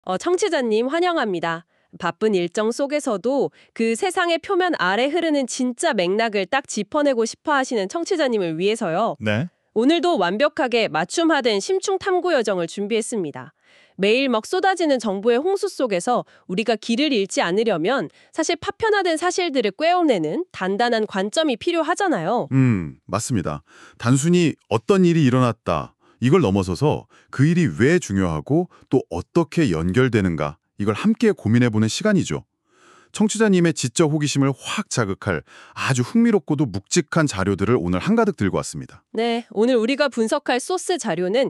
청취자님 환영합니다. 바쁜 일정 속에서도 그 세상의 표면 아래 흐르는 진짜 맥락을 딱 짚어내고 싶어 하시는 청취자님을 위해서요. 네. 오늘도 완벽하게 맞춤화된 심층 탐구 여정을 준비했습니다. 매일 막 쏟아지는 정보의 홍수 속에서 우리가 길을 잃지 않으려면 사실 파편화된 사실들을 꿰어내는 단단한 관점이 필요하잖아요. 맞습니다. 단순히 어떤 일이 일어났다. 이걸 넘어서서 그 일이 왜 중요하고 또 어떻게 연결되는가. 이걸 함께 고민해보는 시간이죠. 청취자님의 지적 호기심을 확 자극할 아주 흥미롭고도 묵직한 자료들을 오늘 한가득 들고 왔습니다. 네, 오늘 우리가 분석할 소스 자료는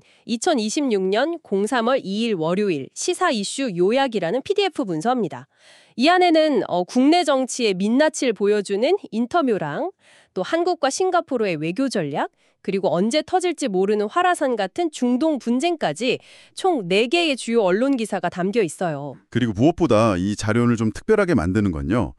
2026년 03월 2일 월요일 시사 이슈 요약이라는 PDF 문서입니다. 이 안에는 국내 정치의 민낯을 보여주는 인터뷰랑 또 한국과 싱가포르의 외교 전략, 그리고 언제 터질지 모르는 화라산 같은 중동 분쟁까지 총 4개의 주요 언론 기사가 담겨 있어요. 그리고 무엇보다 이 자료를 좀 특별하게 만드는 건요.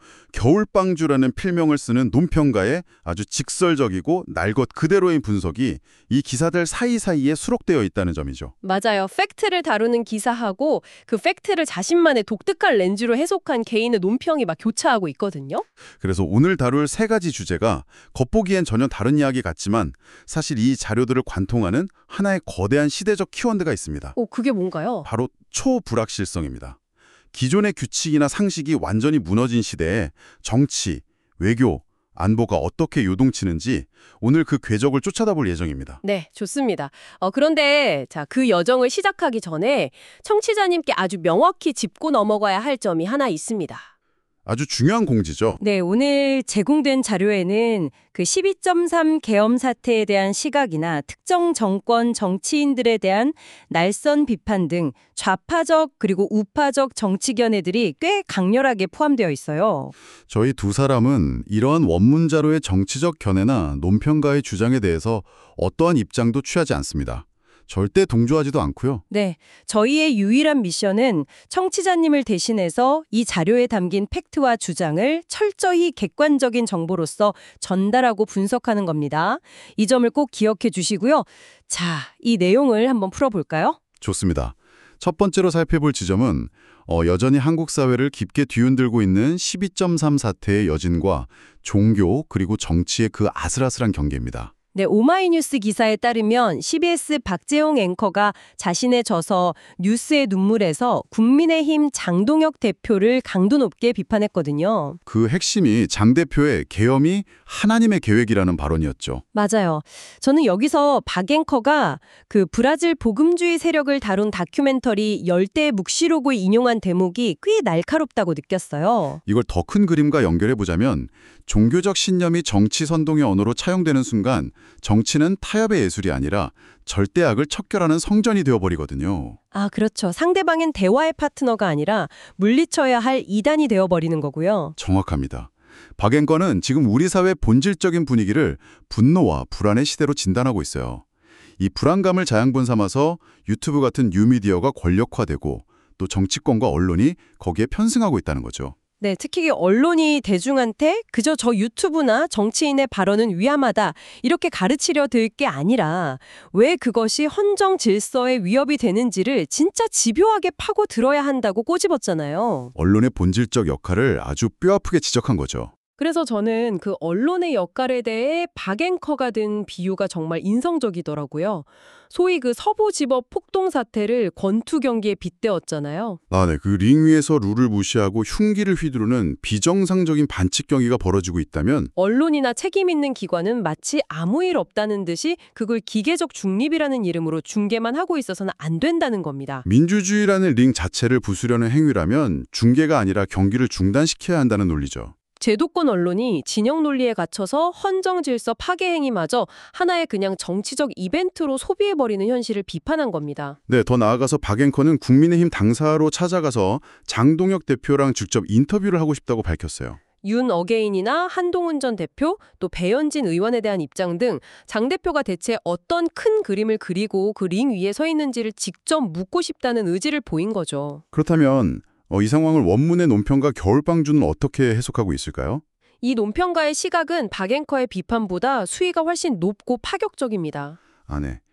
겨울방주라는 필명을 쓰는 논평가의 아주 직설적이고 날 것 그대로의 분석이 이 기사들 사이사이에 수록되어 있다는 점이죠. 맞아요. 팩트를 다루는 기사하고 그 팩트를 자신만의 독특한 렌즈로 해석한 개인의 논평이 막 교차하고 있거든요. 그래서 오늘 다룰 3가지 주제가 겉보기엔 전혀 다른 이야기 같지만 사실 이 자료들을 관통하는 하나의 거대한 시대적 키워드가 있습니다. 그게 뭔가요? 바로 초불확실성입니다. 기존의 규칙이나 상식이 완전히 무너진 시대에 정치, 외교, 안보가 어떻게 요동치는지 오늘 그 궤적을 쫓아다 볼 예정입니다. 네, 좋습니다. 그런데 그 여정을 시작하기 전에 청취자님께 아주 명확히 짚고 넘어가야 할 점이 하나 있습니다. 아주 중요한 공지죠. 네, 오늘 제공된 자료에는 그 12.3 계엄 사태에 대한 시각이나 특정 정권 정치인들에 대한 날선 비판 등 좌파적 그리고 우파적 정치 견해들이 꽤 강렬하게 포함되어 있어요. 저희 두 사람은 이러한 원문 자료의 정치적 견해나 논평가의 주장에 대해서 어떠한 입장도 취하지 않습니다. 절대 동조하지도 않고요. 네, 저희의 유일한 미션은 청취자님을 대신해서 이 자료에 담긴 팩트와 주장을 철저히 객관적인 정보로서 전달하고 분석하는 겁니다. 이 점을 꼭 기억해 주시고요. 자, 이 내용을 한번 풀어볼까요? 좋습니다. 첫 번째로 살펴볼 지점은 여전히 한국 사회를 깊게 뒤흔들고 있는 12.3 사태의 여진과 종교 그리고 정치의 그 아슬아슬한 경계입니다. 네, 오마이뉴스 기사에 따르면 CBS 박재홍 앵커가 자신의 저서 뉴스의 눈물에서 국민의힘 장동혁 대표를 강도 높게 비판했거든요. 그 핵심이 장 대표의 계엄이 하나님의 계획이라는 발언이었죠. 맞아요. 저는 여기서 박 앵커가 그 브라질 복음주의 세력을 다룬 다큐멘터리 열대의 묵시록을 인용한 대목이 꽤 날카롭다고 느꼈어요. 이걸 더 큰 그림과 연결해보자면 종교적 신념이 정치 선동의 언어로 차용되는 순간 정치는 타협의 예술이 아니라 절대악을 척결하는 성전이 되어버리거든요. 아, 그렇죠. 상대방은 대화의 파트너가 아니라 물리쳐야 할 이단이 되어버리는 거고요. 정확합니다. 박 앵커는 지금 우리 사회 본질적인 분위기를 분노와 불안의 시대로 진단하고 있어요. 이 불안감을 자양분 삼아서 유튜브 같은 뉴미디어가 권력화되고 또 정치권과 언론이 거기에 편승하고 있다는 거죠. 네, 특히 언론이 대중한테 그저 저 유튜브나 정치인의 발언은 위험하다 이렇게 가르치려 들 게 아니라 왜 그것이 헌정 질서에 위협이 되는지를 진짜 집요하게 파고 들어야 한다고 꼬집었잖아요. 언론의 본질적 역할을 아주 뼈아프게 지적한 거죠. 그래서 저는 그 언론의 역할에 대해 박앵커가 든 비유가 정말 인상적이더라고요. 소위 그 서부지법 폭동 사태를 권투 경기에 빗대었잖아요. 네. 그 링 위에서 룰을 무시하고 흉기를 휘두르는 비정상적인 반칙 경기가 벌어지고 있다면 언론이나 책임 있는 기관은 마치 아무 일 없다는 듯이 그걸 기계적 중립이라는 이름으로 중계만 하고 있어서는 안 된다는 겁니다. 민주주의라는 링 자체를 부수려는 행위라면 중계가 아니라 경기를 중단시켜야 한다는 논리죠. 제도권 언론이 진영 논리에 갇혀서 헌정 질서 파괴 행위마저 하나의 그냥 정치적 이벤트로 소비해버리는 현실을 비판한 겁니다. 네, 더 나아가서 박 앵커는 국민의힘 당사로 찾아가서 장동혁 대표랑 직접 인터뷰를 하고 싶다고 밝혔어요. 윤 어게인이나 한동훈 전 대표, 또 배현진 의원에 대한 입장 등 장 대표가 대체 어떤 큰 그림을 그리고 그 링 위에 서 있는지를 직접 묻고 싶다는 의지를 보인 거죠. 그렇다면 이 상황을 원문의 논평가 겨울방주는 어떻게 해석하고 있을까요? 이 논평가의 시각은 박 앵커의 비판보다 수위가 훨씬 높고 파격적입니다. 네.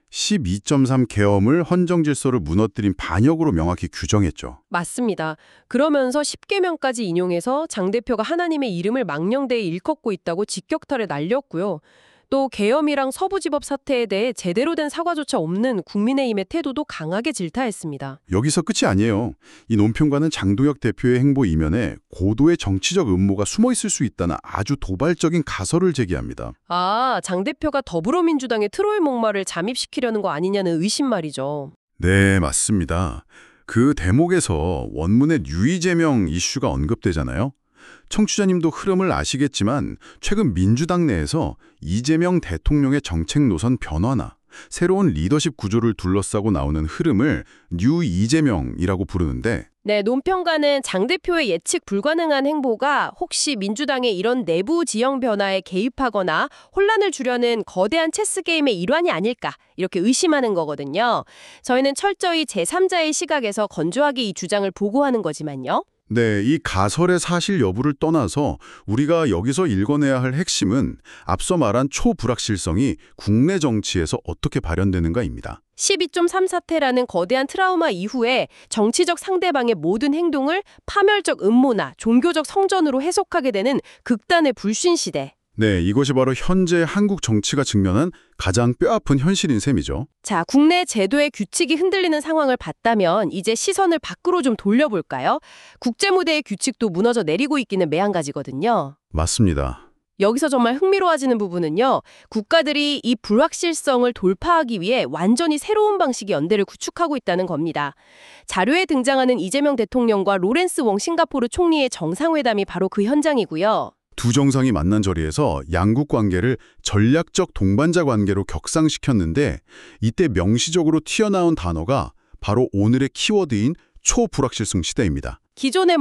12.3 계엄을 헌정 질서를 무너뜨린 반역으로 명확히 규정했죠. 맞습니다. 그러면서 10계명까지 인용해서 장 대표가 하나님의 이름을 망령되이 일컫고 있다고 직격탄을 날렸고요. 또 계엄이랑 서부지법 사태에 대해 제대로 된 사과조차 없는 국민의힘의 태도도 강하게 질타했습니다. 여기서 끝이 아니에요. 이 논평가는 장동혁 대표의 행보 이면에 고도의 정치적 음모가 숨어 있을 수 있다는 아주 도발적인 가설을 제기합니다. 아, 장 대표가 더불어민주당의 트로이 목마를 잠입시키려는 거 아니냐는 의심 말이죠. 네, 맞습니다. 그 대목에서 원문의 유이재명 이슈가 언급되잖아요. 청취자님도 흐름을 아시겠지만 최근 민주당 내에서 이재명 대통령의 정책 노선 변화나 새로운 리더십 구조를 둘러싸고 나오는 흐름을 뉴 이재명이라고 부르는데 네, 논평가는 장 대표의 예측 불가능한 행보가 혹시 민주당의 이런 내부 지형 변화에 개입하거나 혼란을 주려는 거대한 체스 게임의 일환이 아닐까 이렇게 의심하는 거거든요. 저희는 철저히 제3자의 시각에서 건조하게 이 주장을 보고하는 거지만요. 네, 이 가설의 사실 여부를 떠나서 우리가 여기서 읽어내야 할 핵심은 앞서 말한 초불확실성이 국내 정치에서 어떻게 발현되는가입니다. 12.3 사태라는 거대한 트라우마 이후에 정치적 상대방의 모든 행동을 파멸적 음모나 종교적 성전으로 해석하게 되는 극단의 불신 시대. 네, 이것이 바로 현재 한국 정치가 직면한 가장 뼈아픈 현실인 셈이죠. 자, 국내 제도의 규칙이 흔들리는 상황을 봤다면 이제 시선을 밖으로 좀 돌려볼까요? 국제무대의 규칙도 무너져 내리고 있기는 매한가지거든요. 맞습니다. 여기서 정말 흥미로워지는 부분은요. 국가들이 이 불확실성을 돌파하기 위해 완전히 새로운 방식의 연대를 구축하고 있다는 겁니다. 자료에 등장하는 이재명 대통령과 로렌스 웡 싱가포르 총리의 정상회담이 바로 그 현장이고요. 두 정상이 만난 자리에서 양국 관계를 전략적 동반자 관계로 격상시켰는데 이때 명시적으로 튀어나온 단어가 바로 오늘의 키워드인 초불확실성 시대입니다. 기존의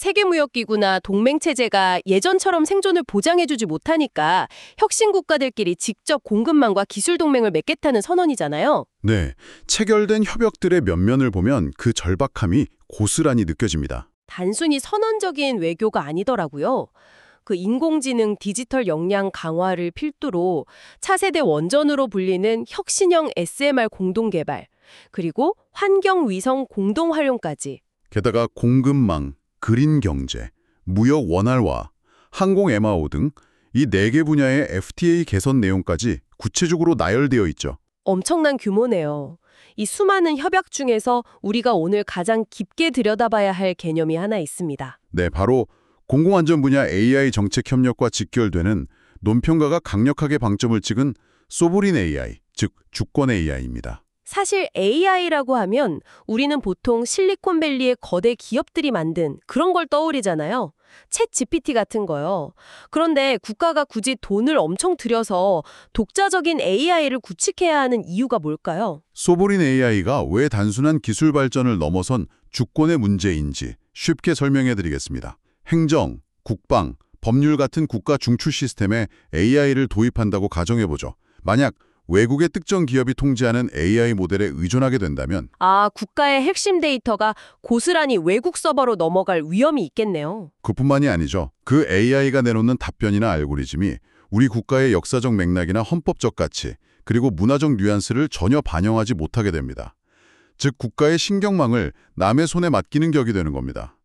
세계무역기구나 동맹체제가 예전처럼 생존을 보장해주지 못하니까 혁신 국가들끼리 직접 공급망과 기술 동맹을 맺겠다는 선언이잖아요. 네, 체결된 협약들의 면면을 보면 그 절박함이 고스란히 느껴집니다. 단순히 선언적인 외교가 아니더라고요. 그 인공지능 디지털 역량 강화를 필두로 차세대 원전으로 불리는 혁신형 SMR 공동개발, 그리고 환경위성 공동활용까지. 게다가 공급망, 그린 경제, 무역 원활화, 항공 MRO 등 이 4개 분야의 FTA 개선 내용까지 구체적으로 나열되어 있죠. 엄청난 규모네요. 이 수많은 협약 중에서 우리가 오늘 가장 깊게 들여다봐야 할 개념이 하나 있습니다. 네, 바로 공공안전 분야 AI 정책 협력과 직결되는 논평가가 강력하게 방점을 찍은 소브린 AI, 즉 주권 AI입니다. 사실 AI라고 하면 우리는 보통 실리콘밸리의 거대 기업들이 만든 그런 걸 떠올리잖아요. 챗 GPT 같은 거요. 그런데 국가가 굳이 돈을 엄청 들여서 독자적인 AI를 구축해야 하는 이유가 뭘까요? 소브린 AI가 왜 단순한 기술 발전을 넘어선 주권의 문제인지 쉽게 설명해 드리겠습니다. 행정, 국방, 법률 같은 국가 중추 시스템에 AI를 도입한다고 가정해보죠. 만약 외국의 특정 기업이 통제하는 AI 모델에 의존하게 된다면 국가의 핵심 데이터가 고스란히 외국 서버로 넘어갈 위험이 있겠네요. 그뿐만이 아니죠. 그 AI가 내놓는 답변이나 알고리즘이 우리 국가의 역사적 맥락이나 헌법적 가치, 그리고 문화적 뉘앙스를 전혀 반영하지 못하게 됩니다. 즉 국가의 신경망을 남의 손에 맡기는 격이 되는 겁니다.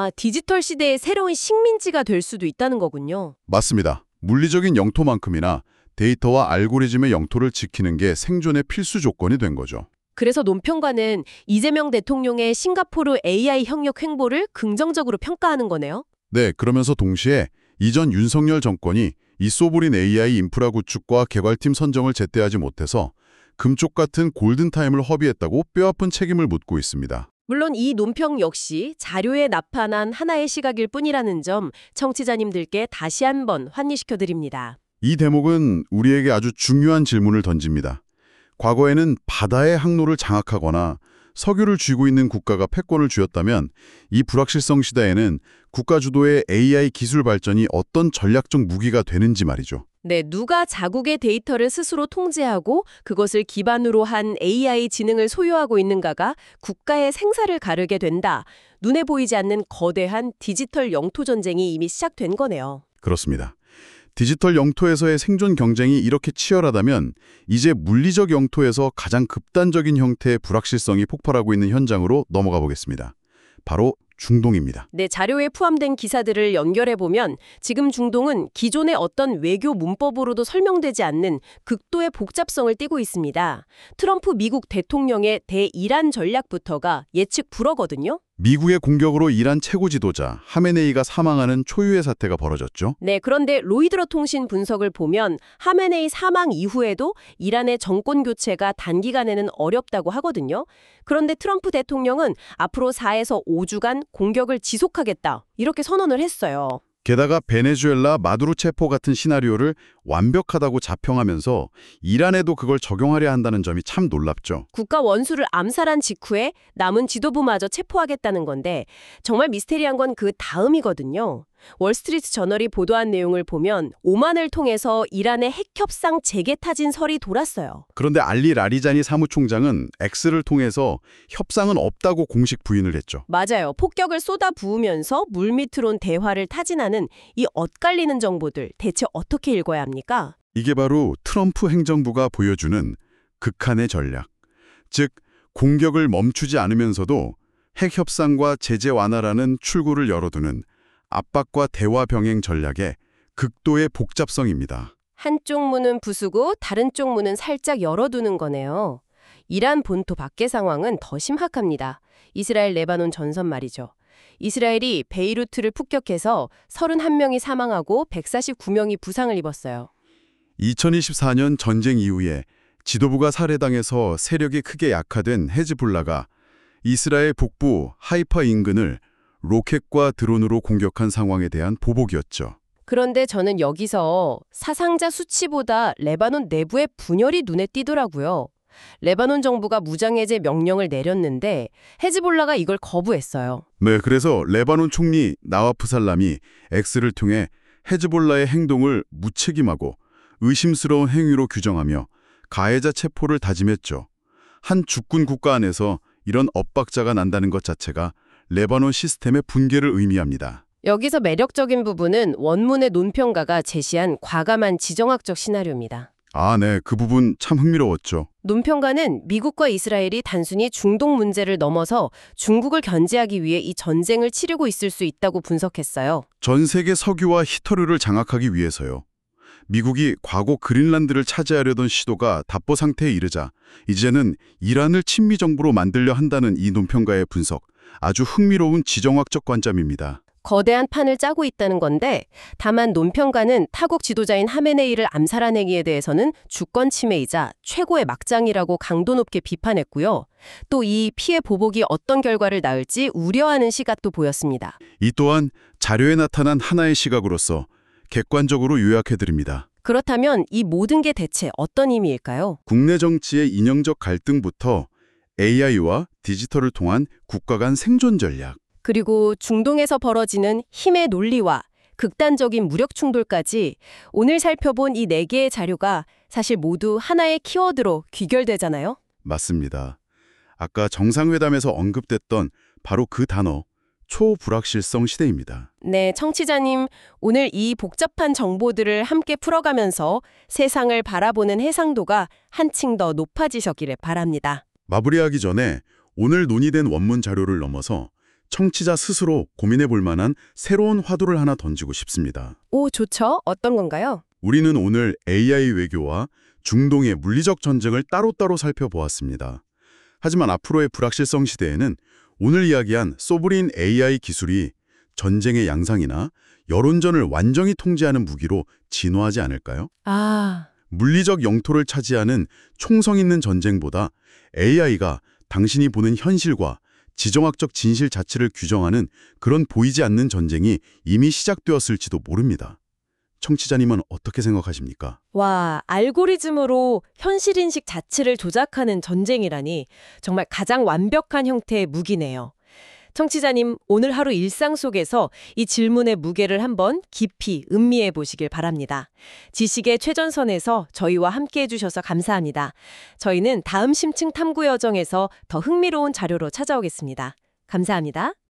디지털 시대의 새로운 식민지가 될 수도 있다는 거군요. 맞습니다. 물리적인 영토만큼이나 데이터와 알고리즘의 영토를 지키는 게 생존의 필수 조건이 된 거죠. 그래서 논평가는 이재명 대통령의 싱가포르 AI 협력 행보를 긍정적으로 평가하는 거네요. 네, 그러면서 동시에 이전 윤석열 정권이 이 소브린 AI 인프라 구축과 개발팀 선정을 제때하지 못해서 금쪽 같은 골든타임을 허비했다고 뼈아픈 책임을 묻고 있습니다. 물론 이 논평 역시 자료에 나타난 하나의 시각일 뿐이라는 점 청취자님들께 다시 한번 환기시켜드립니다. 이 대목은 우리에게 아주 중요한 질문을 던집니다. 과거에는 바다의 항로를 장악하거나 석유를 쥐고 있는 국가가 패권을 쥐었다면 이 불확실성 시대에는 국가 주도의 AI 기술 발전이 어떤 전략적 무기가 되는지 말이죠. 네, 누가 자국의 데이터를 스스로 통제하고 그것을 기반으로 한 AI 지능을 소유하고 있는가가 국가의 생사를 가르게 된다. 눈에 보이지 않는 거대한 디지털 영토 전쟁이 이미 시작된 거네요. 그렇습니다. 디지털 영토에서의 생존 경쟁이 이렇게 치열하다면 이제 물리적 영토에서 가장 극단적인 형태의 불확실성이 폭발하고 있는 현장으로 넘어가 보겠습니다. 바로 중동입니다. 네, 자료에 포함된 기사들을 연결해보면 지금 중동은 기존의 어떤 외교 문법으로도 설명되지 않는 극도의 복잡성을 띠고 있습니다. 트럼프 미국 대통령의 대이란 전략부터가 예측 불허거든요. 미국의 공격으로 이란 최고 지도자 하메네이가 사망하는 초유의 사태가 벌어졌죠. 네, 그런데 로이드러 통신 분석을 보면 하메네이 사망 이후에도 이란의 정권 교체가 단기간에는 어렵다고 하거든요. 그런데 트럼프 대통령은 앞으로 4에서 5주간 공격을 지속하겠다, 이렇게 선언을 했어요. 게다가 베네수엘라 마두로 체포 같은 시나리오를 완벽하다고 자평하면서 이란에도 그걸 적용하려 한다는 점이 참 놀랍죠. 국가 원수를 암살한 직후에 남은 지도부마저 체포하겠다는 건데 정말 미스테리한 건 그 다음이거든요. 월스트리트 저널이 보도한 내용을 보면 오만을 통해서 이란의 핵협상 재개 타진설이 돌았어요. 그런데 알리 라리자니 사무총장은 X를 통해서 협상은 없다고 공식 부인을 했죠. 맞아요. 폭격을 쏟아 부으면서 물밑으론 대화를 타진하는 이 엇갈리는 정보들 대체 어떻게 읽어야 합니까? 이게 바로 트럼프 행정부가 보여주는 극한의 전략. 즉, 공격을 멈추지 않으면서도 핵협상과 제재 완화라는 출구를 열어두는 압박과 대화 병행 전략의 극도의 복잡성입니다. 한쪽 문은 부수고 다른 쪽 문은 살짝 열어두는 거네요. 이란 본토 밖의 상황은 더 심각합니다. 이스라엘 레바논 전선 말이죠. 이스라엘이 베이루트를 폭격해서 31명이 사망하고 149명이 부상을 입었어요. 2024년 전쟁 이후에 지도부가 살해당해서 세력이 크게 약화된 헤즈볼라가 이스라엘 북부 하이파 인근을 로켓과 드론으로 공격한 상황에 대한 보복이었죠. 그런데 저는 여기서 사상자 수치보다 레바논 내부의 분열이 눈에 띄더라고요. 레바논 정부가 무장해제 명령을 내렸는데 헤즈볼라가 이걸 거부했어요. 네, 그래서 레바논 총리 나와프 살람이 X를 통해 헤즈볼라의 행동을 무책임하고 의심스러운 행위로 규정하며 가해자 체포를 다짐했죠. 한 주권 국가 안에서 이런 엇박자가 난다는 것 자체가 레바논 시스템의 붕괴를 의미합니다. 여기서 매력적인 부분은 원문의 논평가가 제시한 과감한 지정학적 시나리오입니다. 네, 그 부분 참 흥미로웠죠. 논평가는 미국과 이스라엘이 단순히 중동 문제를 넘어서 중국을 견제하기 위해 이 전쟁을 치르고 있을 수 있다고 분석했어요. 전 세계 석유와 히터류를 장악하기 위해서요. 미국이 과거 그린란드를 차지하려던 시도가 답보 상태에 이르자 이제는 이란을 친미 정부로 만들려 한다는 이 논평가의 분석, 아주 흥미로운 지정학적 관점입니다. 거대한 판을 짜고 있다는 건데 다만 논평가는 타국 지도자인 하메네이를 암살한 행위에 대해서는 주권 침해이자 최고의 막장이라고 강도 높게 비판했고요. 또 이 피해 보복이 어떤 결과를 낳을지 우려하는 시각도 보였습니다. 이 또한 자료에 나타난 하나의 시각으로서 객관적으로 요약해드립니다. 그렇다면 이 모든 게 대체 어떤 의미일까요? 국내 정치의 인형적 갈등부터 AI와 디지털을 통한 국가 간 생존 전략, 그리고 중동에서 벌어지는 힘의 논리와 극단적인 무력 충돌까지 오늘 살펴본 이 4개의 자료가 사실 모두 하나의 키워드로 귀결되잖아요. 맞습니다. 아까 정상회담에서 언급됐던 바로 그 단어, 초불확실성 시대입니다. 네, 청취자님, 오늘 이 복잡한 정보들을 함께 풀어가면서 세상을 바라보는 해상도가 한층 더 높아지셨기를 바랍니다. 마무리하기 전에 오늘 논의된 원문 자료를 넘어서 청취자 스스로 고민해 볼 만한 새로운 화두를 하나 던지고 싶습니다. 오, 좋죠. 어떤 건가요? 우리는 오늘 AI 외교와 중동의 물리적 전쟁을 따로따로 살펴보았습니다. 하지만 앞으로의 불확실성 시대에는 오늘 이야기한 소브린 AI 기술이 전쟁의 양상이나 여론전을 완전히 통제하는 무기로 진화하지 않을까요? 물리적 영토를 차지하는 총성 있는 전쟁보다 AI가 당신이 보는 현실과 지정학적 진실 자체를 규정하는 그런 보이지 않는 전쟁이 이미 시작되었을지도 모릅니다. 청취자님은 어떻게 생각하십니까? 와, 알고리즘으로 현실인식 자체를 조작하는 전쟁이라니 정말 가장 완벽한 형태의 무기네요. 청취자님, 오늘 하루 일상 속에서 이 질문의 무게를 한번 깊이 음미해 보시길 바랍니다. 지식의 최전선에서 저희와 함께 해주셔서 감사합니다. 저희는 다음 심층 탐구 여정에서 더 흥미로운 자료로 찾아오겠습니다. 감사합니다.